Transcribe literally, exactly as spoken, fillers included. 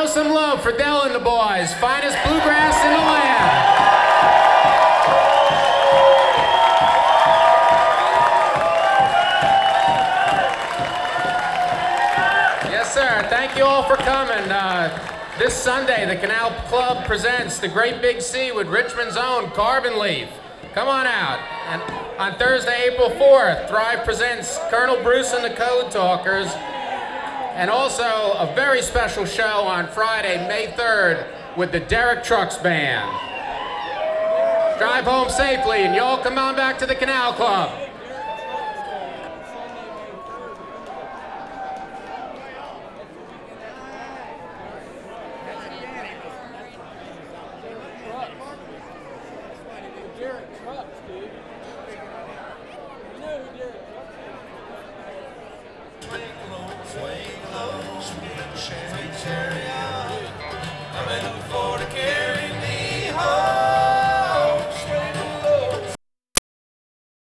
some love for Dell and the boys. Finest bluegrass in the land. Yes, sir. Thank you all for coming. Uh, this Sunday, the Canal Club presents The Great Big Sea with Richmond's own Carbon Leaf. Come on out. And on Thursday, April fourth, Thrive presents Colonel Bruce and the Code Talkers. And also a very special show on Friday, May third, with the Derek Trucks Band. Drive home safely, and y'all come on back to the Canal Club. Derek Trucks, dude. You know who Derek Swing low, swing low, sweet Chevy chariot. I'm in a